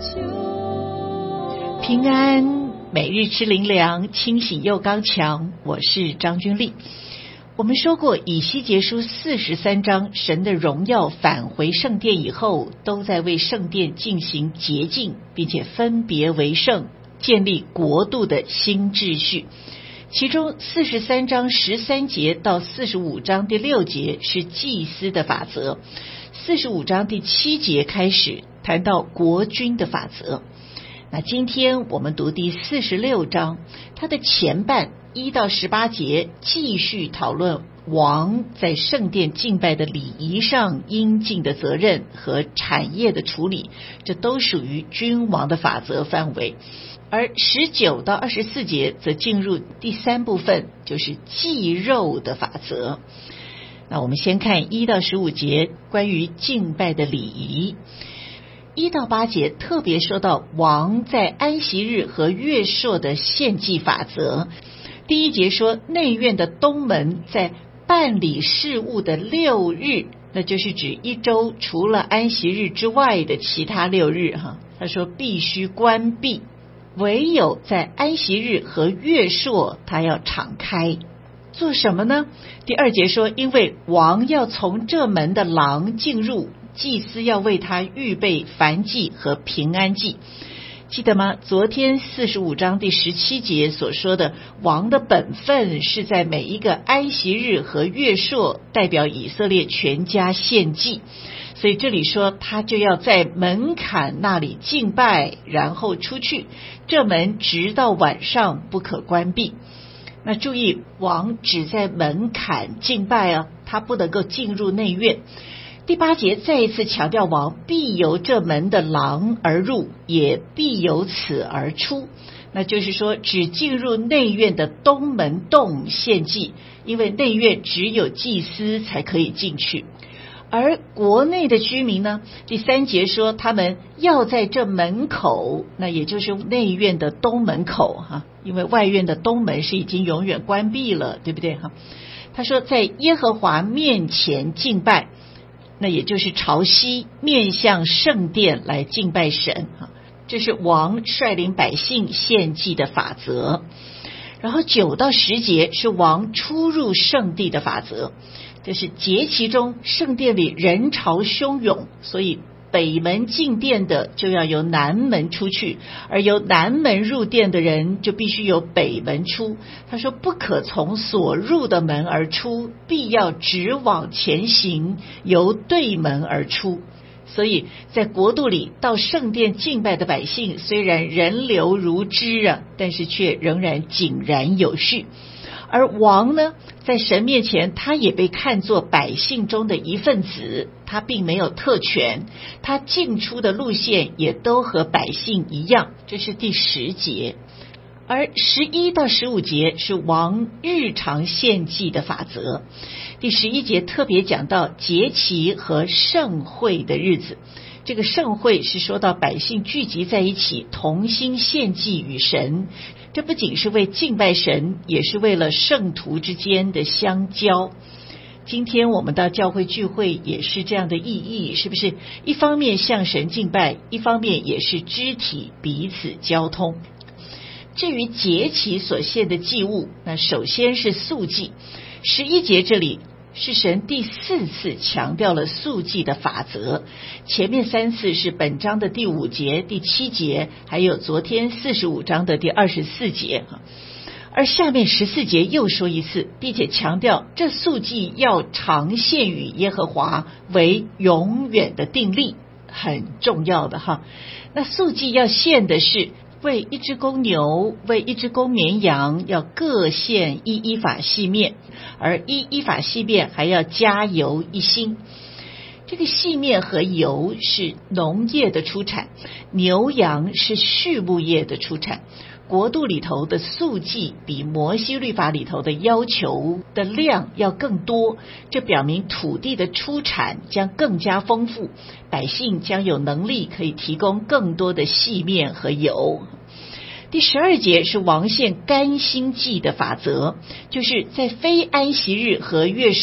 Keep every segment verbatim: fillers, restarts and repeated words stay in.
平安，每日吃灵粮，清醒又刚强。我是张君丽。我们说过，以西结书四十三章，神的荣耀返回圣殿以后，都在为圣殿进行洁净，并且分别为圣，建立国度的新秩序。其中四十三章十三节到四十五章第六节是祭司的法则，四十五章第七节开始谈到国君的法则。那今天我们读第四十六章，它的前半一到十八节继续讨论王在圣殿敬拜的礼仪上应尽的责任和产业的处理，这都属于君王的法则范围。而十九到二十四节则进入第三部分，就是祭肉的法则。那我们先看一到十五节关于敬拜的礼仪。一到八节特别说到王在安息日和月朔的献祭法则。第一节说内院的东门在办理事务的六日，那就是指一周除了安息日之外的其他六日哈，他说必须关闭，唯有在安息日和月朔他要敞开。做什么呢？第二节说因为王要从这门的廊进入，祭司要为他预备燔祭和平安祭。记得吗？昨天四十五章第十七节所说的王的本分是在每一个安息日和月朔代表以色列全家献祭，所以这里说他就要在门槛那里敬拜，然后出去，这门直到晚上不可关闭。那注意，王只在门槛敬拜啊，他不能够进入内院。第八节再一次强调，王必由这门的廊而入，也必由此而出。那就是说，只进入内院的东门洞献祭，因为内院只有祭司才可以进去。而国内的居民呢，第三节说他们要在这门口，那也就是内院的东门口哈，因为外院的东门是已经永远关闭了，对不对哈？他说在耶和华面前敬拜，那也就是朝西面向圣殿来敬拜神哈，这是王率领百姓献祭的法则。然后九到十节是王出入圣地的法则，这是节期中圣殿里人潮汹涌，所以北门进殿的就要由南门出去，而由南门入殿的人就必须由北门出。他说不可从所入的门而出，必要直往前行，由对门而出。所以在国度里到圣殿敬拜的百姓，虽然人流如织啊，但是却仍然井然有序。而王呢，在神面前他也被看作百姓中的一份子，他并没有特权，他进出的路线也都和百姓一样，这是第十节。而十一到十五节是王日常献祭的法则。第十一节特别讲到节期和盛会的日子，这个盛会是说到百姓聚集在一起，同心献祭与神，这不仅是为敬拜神，也是为了圣徒之间的相交。今天我们到教会聚会也是这样的意义，是不是？一方面向神敬拜，一方面也是肢体彼此交通。至于节期所献的祭物，那首先是素祭。十一节这里是神第四次强调了素祭的法则，前面三次是本章的第五节、第七节，还有昨天四十五章的第二十四节。而下面十四节又说一次，并且强调这素祭要常献与耶和华，为永远的定例，很重要的哈。那素祭要献的是为一只公牛，为一只公绵羊，要各献一依法细面，而一依法细面还要加油一星。这个细面和油是农业的出产，牛羊是畜牧业的出产。国度里头的素祭比摩西律法里头的要求的量要更多，这表明土地的出产将更加丰富，百姓将有能力可以提供更多的细面和油。第十二节是王献甘心祭的法则，就是在非安息日和月朔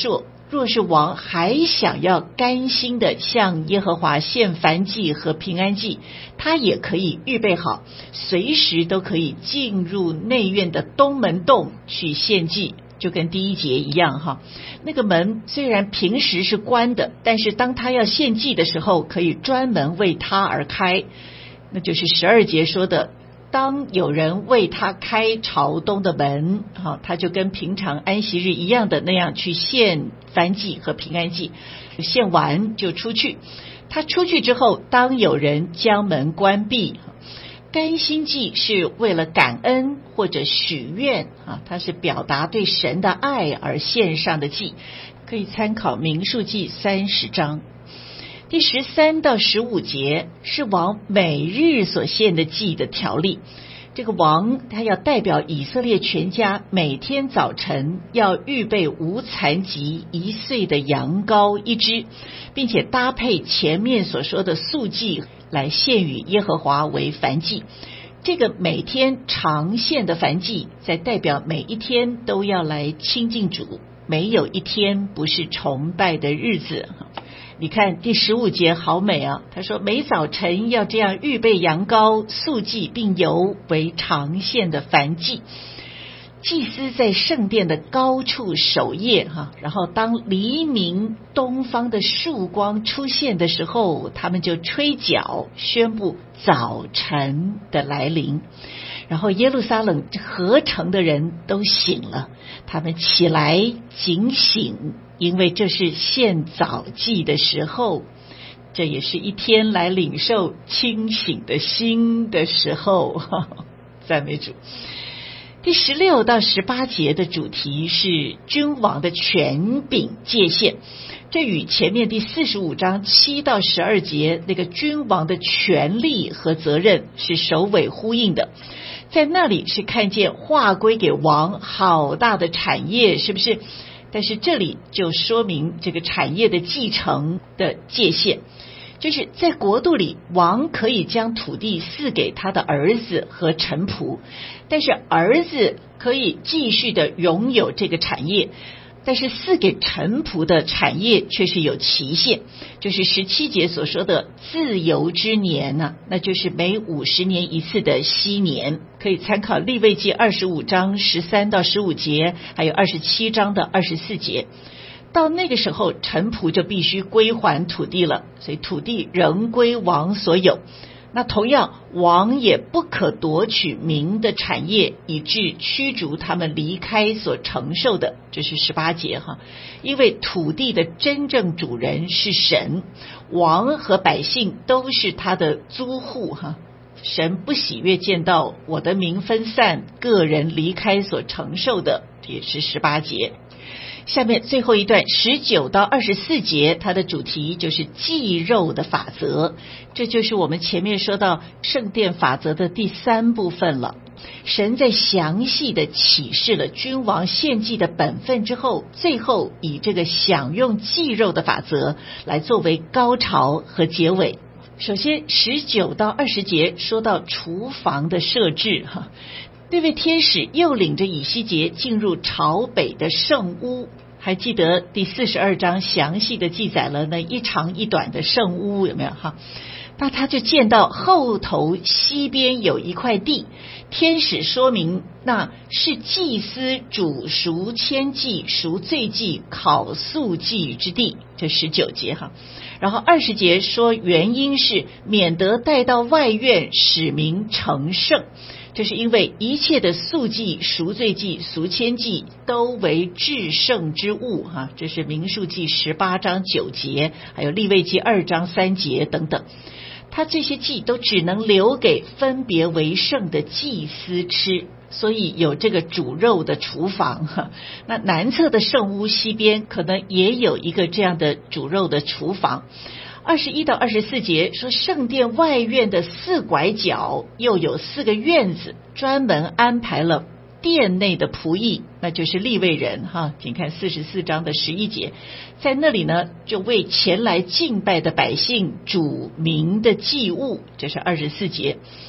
若是王还想要甘心的向耶和华献燔祭和平安祭，他也可以预备好，随时都可以进入内院的东门洞去献祭，就跟第一节一样哈。那个门虽然平时是关的，但是当他要献祭的时候，可以专门为他而开，那就是十二节说的，当有人为他开朝东的门，他就跟平常安息日一样的那样去献燔祭和平安祭，献完就出去。他出去之后，当有人将门关闭，甘心祭是为了感恩或者许愿啊，它是表达对神的爱而献上的祭，可以参考民数记三十章。第十三到十五节是王每日所献的祭的条例。这个王他要代表以色列全家，每天早晨要预备无残疾一岁的羊羔一只，并且搭配前面所说的素祭来献与耶和华为燔祭。这个每天常献的燔祭，在代表每一天都要来亲近主，没有一天不是崇拜的日子。你看第十五节好美啊，他说每早晨要这样预备羊羔素祭，并油为常献的燔祭。祭司在圣殿的高处守夜哈，然后当黎明东方的曙光出现的时候，他们就吹角宣布早晨的来临。然后耶路撒冷合城的人都醒了，他们起来警醒，因为这是献早祭的时候，这也是一天来领受清醒的心的时候。赞美主。第十六到十八节的主题是君王的权柄界限，这与前面第四十五章七到十二节那个君王的权利和责任是首尾呼应的。在那里是看见划归给王好大的产业，是不是？但是这里就说明这个产业的继承的界限，就是在国度里，王可以将土地赐给他的儿子和臣仆，但是儿子可以继续的拥有这个产业，但是赐给臣仆的产业却是有期限，就是十七节所说的自由之年呢、啊，那就是每五十年一次的禧年，可以参考利未记二十五章十三到十五节，还有二十七章的二十四节。到那个时候，臣仆就必须归还土地了，所以土地仍归王所有。那同样，王也不可夺取民的产业，以致驱逐他们离开所承受的，这是十八节哈。因为土地的真正主人是神，王和百姓都是他的租户哈。神不喜悦见到我的民分散，个人离开所承受的，也是十八节。下面最后一段十九到二十四节，它的主题就是祭肉的法则，这就是我们前面说到圣殿法则的第三部分了。神在详细的启示了君王献祭的本分之后，最后以这个享用祭肉的法则来作为高潮和结尾。首先十九到二十节说到厨房的设置哈。那位天使又领着以西结进入朝北的圣屋，还记得第四十二章详细的记载了那一长一短的圣屋，有没有哈？那他就见到后头西边有一块地，天使说明那是祭司煮赎愆祭、赎罪祭、烤素祭之地，这十九节哈。然后二十节说原因是免得带到外院，使民成圣。这是因为一切的素祭、赎罪祭、赎愆祭都为至圣之物哈，这是民数记十八章九节，还有利未记二章三节等等。他这些祭都只能留给分别为圣的祭司吃，所以有这个煮肉的厨房哈。那南侧的圣屋西边可能也有一个这样的煮肉的厨房。二十一到二十四节说圣殿外院的四拐角又有四个院子，专门安排了殿内的仆役，那就是利未人哈。请看四十四章的十一节，在那里呢就为前来敬拜的百姓煮民的祭物，这是二十四节。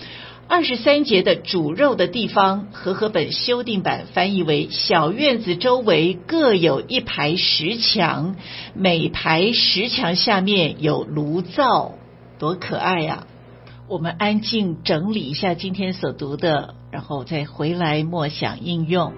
二十三节的煮肉的地方，和合本修订版翻译为小院子周围各有一排石墙，每排石墙下面有炉灶，多可爱呀、啊！我们安静整理一下今天所读的，然后再回来默想应用。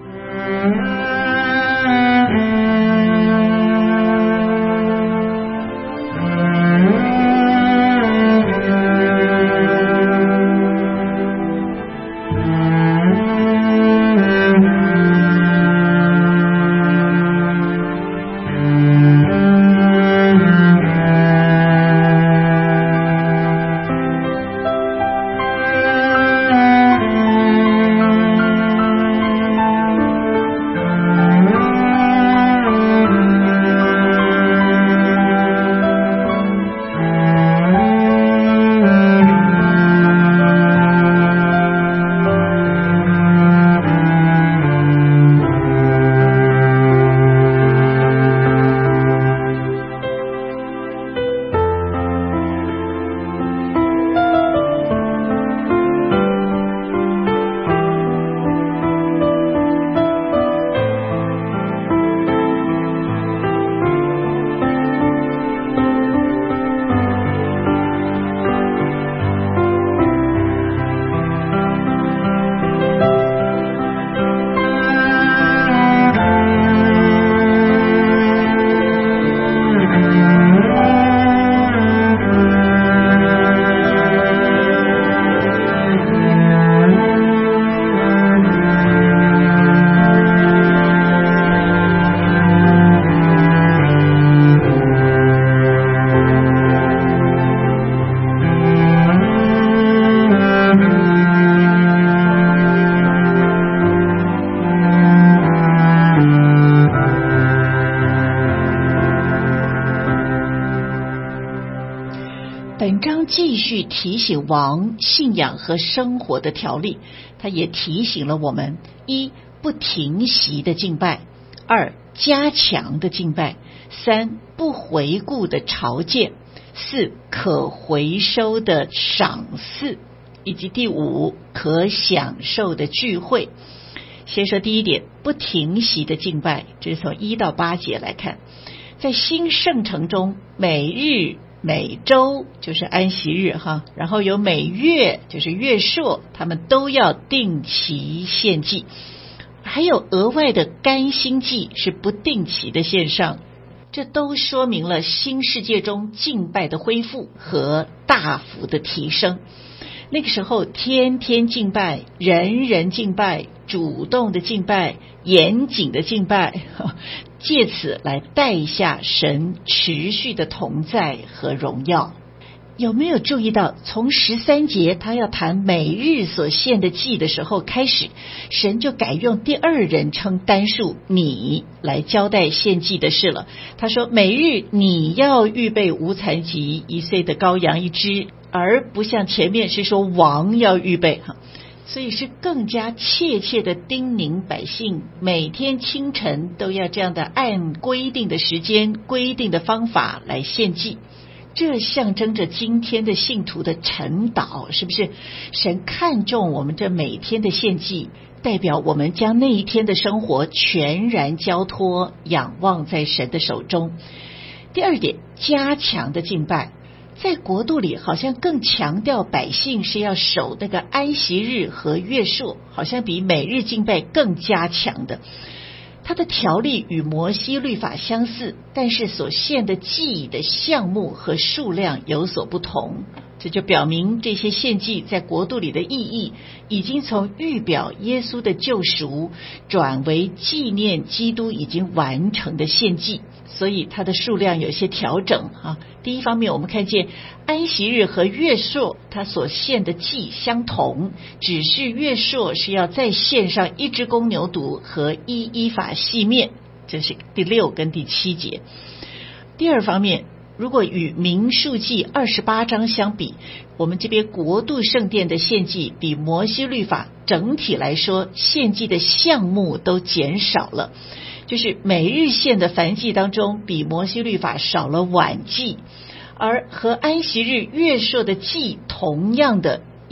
本章继续提醒王信仰和生活的条例，他也提醒了我们：一、不停息的敬拜；二、加强的敬拜；三、不回顾的朝见；四、可回收的赏赐；以及第五，可享受的聚会。先说第一点，不停息的敬拜，这是从一到八节来看，在新圣城中，每日每周就是安息日哈，然后有每月就是月朔，他们都要定期献祭，还有额外的甘心祭是不定期的献上，这都说明了新世界中敬拜的恢复和大幅的提升。那个时候天天敬拜，人人敬拜，主动的敬拜，严谨的敬拜，借此来带下神持续的同在和荣耀。有没有注意到，从十三节他要谈每日所献的祭的时候开始，神就改用第二人称单数你来交代献祭的事了。他说每日你要预备无残疾一岁的羔羊一只，而不像前面是说王要预备，所以是更加切切的叮咛百姓，每天清晨都要这样的按规定的时间、规定的方法来献祭。这象征着今天的信徒的晨祷，是不是？神看重我们这每天的献祭，代表我们将那一天的生活全然交托，仰望在神的手中。第二点，加强的敬拜，在国度里好像更强调百姓是要守那个安息日和月朔，好像比每日敬拜更加强的。它的条例与摩西律法相似，但是所献的祭的项目和数量有所不同，这就表明这些献祭在国度里的意义已经从预表耶稣的救赎转为纪念基督已经完成的献祭，所以它的数量有些调整啊。第一方面，我们看见安息日和月朔它所献的祭相同，只是月朔是要再献上一只公牛犊和一依法细面，这是第六跟第七节。第二方面，如果与民数记二十八章相比，我们这边国度圣殿的献祭比摩西律法整体来说献祭的项目都减少了，就是每日献的燔祭当中比摩西律法少了晚祭，而和安息日月朔的祭同样的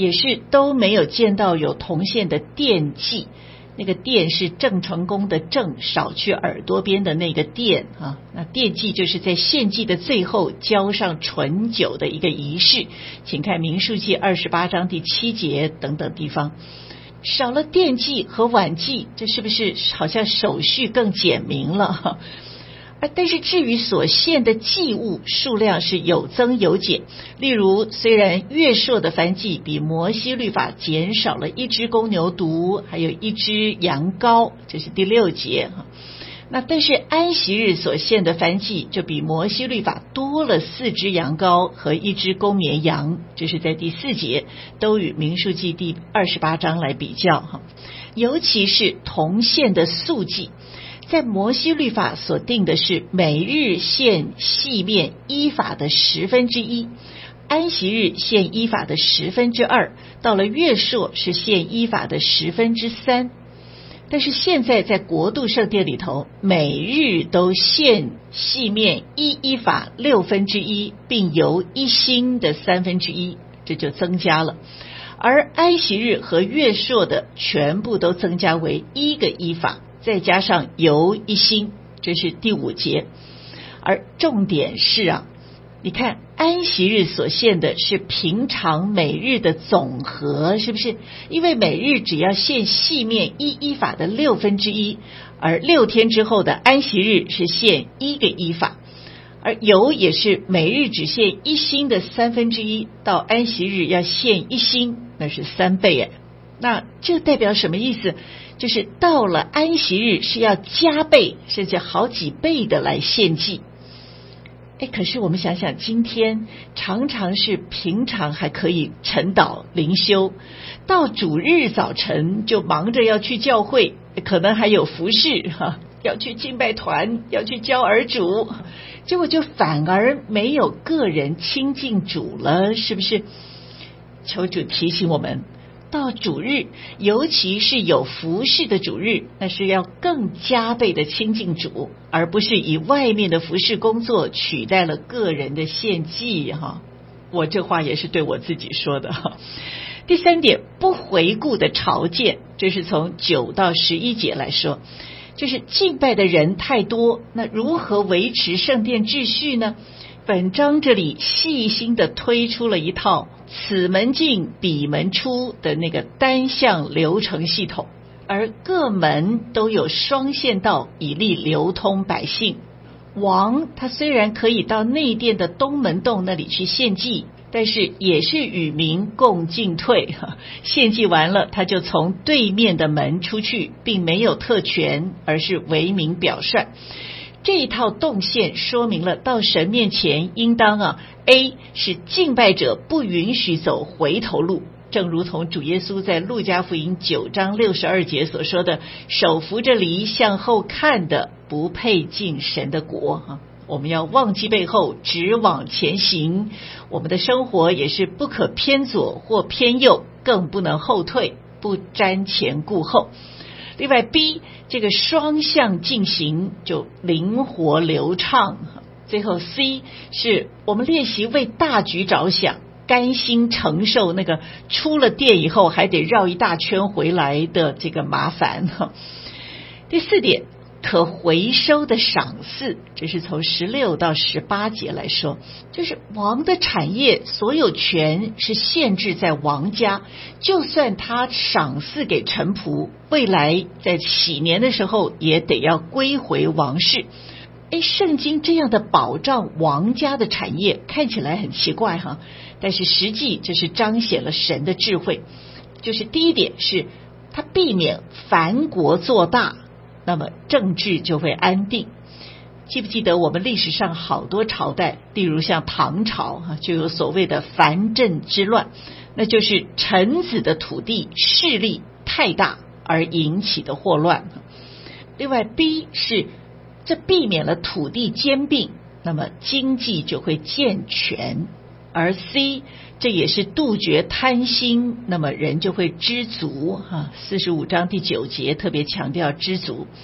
也是都没有见到有铜线的奠祭。那个奠是郑成功的郑，少去耳朵边的那个奠啊。那奠祭就是在献祭的最后浇上醇酒的一个仪式，请看民数记二十八章第七节等等地方。少了奠祭和晚祭，这是不是好像手续更简明了？但是至于所献的祭物数量是有增有减，例如虽然月朔的燔祭比摩西律法减少了一只公牛犊，还有一只羊羔，这是第六节。那但是安息日所献的燔祭就比摩西律法多了四只羊羔和一只公绵羊，这是在第四节，都与民数记第二十八章来比较。尤其是铜线的素祭，在摩西律法所定的是每日献细面依法的十分之一，安息日献依法的十分之二，到了月朔是献依法的十分之三。但是现在在国度圣殿里头，每日都献细面一依法六分之一，并由一星的三分之一，这就增加了。而安息日和月朔的全部都增加为一个依法，再加上油一星，这是第五节。而重点是啊，你看安息日所献的是平常每日的总和，是不是？因为每日只要献细面一依法的六分之一，而六天之后的安息日是献一个依法，而油也是每日只献一星的三分之一，到安息日要献一星，那是三倍哎。那这代表什么意思？就是到了安息日是要加倍甚至好几倍的来献祭。哎，可是我们想想，今天常常是平常还可以晨祷灵修，到主日早晨就忙着要去教会，可能还有服事哈，要去敬拜团，要去教儿主，结果就反而没有个人亲近主了，是不是？求主提醒我们，到主日，尤其是有服事的主日，那是要更加倍的亲近主，而不是以外面的服事工作取代了个人的献祭哈。我这话也是对我自己说的哈。第三点，不回顾的朝见，这是从九到十一节来说，就是敬拜的人太多，那如何维持圣殿秩序呢？本章这里细心的推出了一套此门进彼门出的那个单向流程系统，而各门都有双线道以利流通百姓。王他虽然可以到内殿的东门洞那里去献祭，但是也是与民共进退，献祭完了他就从对面的门出去，并没有特权，而是为民表率。这一套动线说明了到神面前应当啊 A 是敬拜者不允许走回头路，正如同主耶稣在路加福音九章六十二节所说的，手扶着犁向后看的不配进神的国。我们要忘记背后，直往前行，我们的生活也是不可偏左或偏右，更不能后退，不瞻前顾后。另外 B 这个双向进行就灵活流畅。最后 C 是我们练习为大局着想，甘心承受那个出了殿以后还得绕一大圈回来的这个麻烦。第四点，可回收的赏赐，这是从十六到十八节来说，就是王的产业所有权是限制在王家，就算他赏赐给臣仆，未来在禧年的时候也得要归回王室。哎，圣经这样的保障王家的产业看起来很奇怪哈，但是实际这是彰显了神的智慧。就是第一点是他避免藩国做大，那么政治就会安定。记不记得我们历史上好多朝代，例如像唐朝就有所谓的藩镇之乱，那就是臣子的土地势力太大而引起的祸乱。另外 B 是这避免了土地兼并，那么经济就会健全。而 C 这也是杜绝贪心，那么人就会知足哈。四十五章第九节特别强调知足。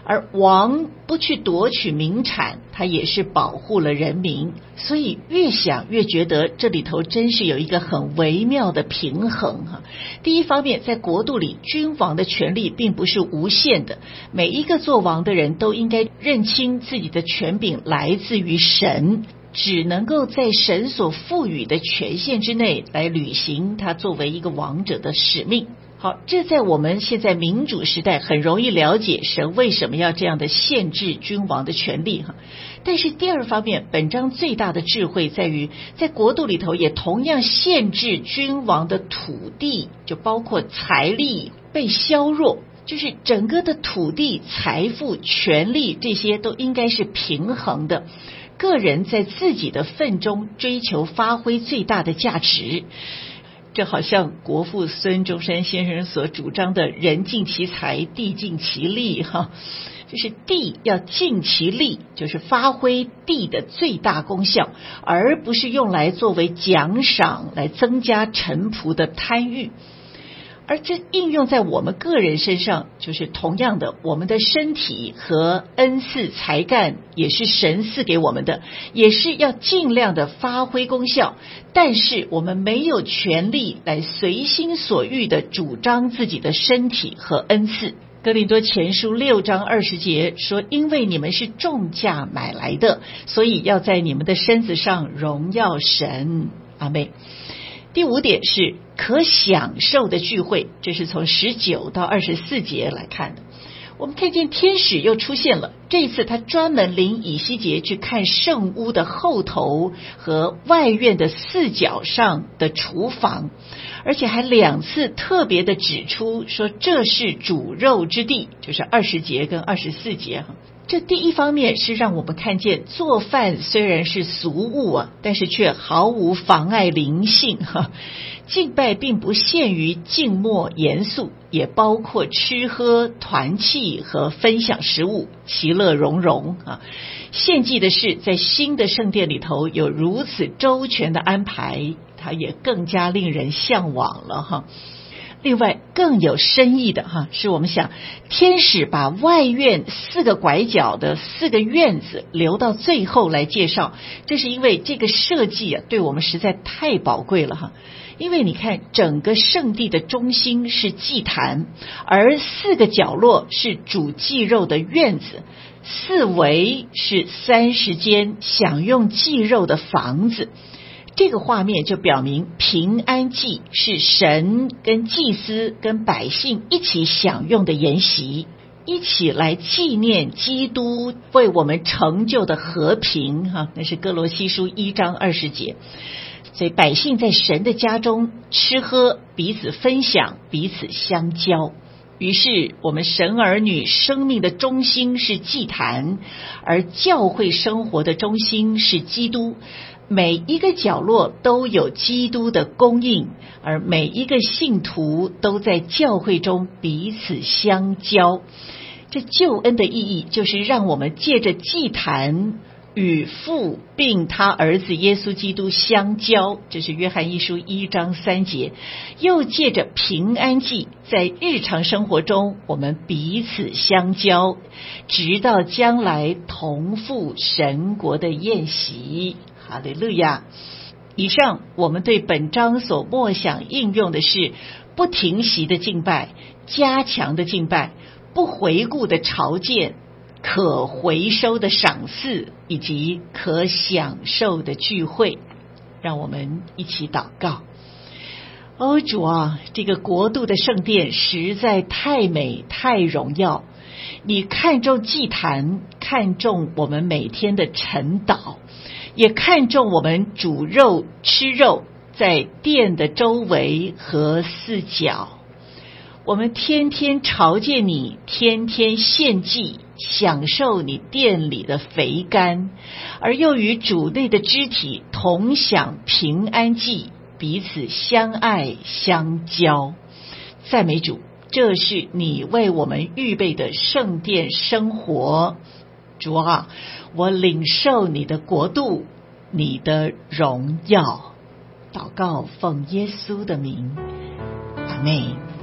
而王不去夺取民产，他也是保护了人民。所以越想越觉得这里头真是有一个很微妙的平衡哈。第一方面，在国度里，君王的权力并不是无限的，每一个做王的人都应该认清自己的权柄来自于神，只能够在神所赋予的权限之内来履行他作为一个王者的使命。好，这在我们现在民主时代很容易了解神为什么要这样的限制君王的权利哈。但是第二方面，本章最大的智慧在于，在国度里头也同样限制君王的土地，就包括财力被削弱，就是整个的土地、财富、权力这些都应该是平衡的，个人在自己的份中追求发挥最大的价值。这好像国父孙中山先生所主张的人尽其才，地尽其力哈，就是地要尽其力，就是发挥地的最大功效，而不是用来作为奖赏来增加臣仆的贪欲。而这应用在我们个人身上，就是同样的，我们的身体和恩赐才干也是神赐给我们的，也是要尽量的发挥功效，但是我们没有权利来随心所欲的主张自己的身体和恩赐。哥林多前书六章二十节说，因为你们是重价买来的，所以要在你们的身子上荣耀神。阿们。第五点是可享受的聚会，这是从十九到二十四节来看的。我们看见天使又出现了，这一次他专门领以西结去看圣屋的后头和外院的四角上的厨房，而且还两次特别的指出说这是煮肉之地，就是二十节跟二十四节。这第一方面是让我们看见做饭虽然是俗物啊，但是却毫无妨碍灵性哈。敬拜并不限于静默严肃，也包括吃喝团契和分享食物，其乐融融啊。献祭的是在新的圣殿里头有如此周全的安排，它也更加令人向往了哈。另外更有深意的哈，是我们想天使把外院四个拐角的四个院子留到最后来介绍，这是因为这个设计啊，对我们实在太宝贵了哈。因为你看整个圣地的中心是祭坛，而四个角落是煮祭肉的院子，四围是三十间享用祭肉的房子。这个画面就表明平安祭是神跟祭司跟百姓一起享用的筵席，一起来纪念基督为我们成就的和平哈，那是哥罗西书一章二十节。所以百姓在神的家中吃喝，彼此分享，彼此相交。于是我们神儿女生命的中心是祭坛，而教会生活的中心是基督。每一个角落都有基督的供应，而每一个信徒都在教会中彼此相交。这救恩的意义就是让我们借着祭坛与父并他儿子耶稣基督相交，这是约翰一书一章三节。又借着平安祭，在日常生活中我们彼此相交，直到将来同赴神国的宴席。哈利路亚！以上我们对本章所默想应用的是不停息的敬拜，加强的敬拜，不回顾的朝见，可回收的赏赐，以及可享受的聚会。让我们一起祷告。哦，主啊，这个国度的圣殿实在太美太荣耀，你看重祭坛，看重我们每天的晨祷，也看重我们煮肉吃肉在殿的周围和四角。我们天天朝见你，天天献祭，享受你殿里的肥甘，而又与主内的肢体同享平安祭，彼此相爱相交。赞美主，这是你为我们预备的圣殿生活。主啊，我领受你的国度，你的荣耀。祷告奉耶稣的名，阿们。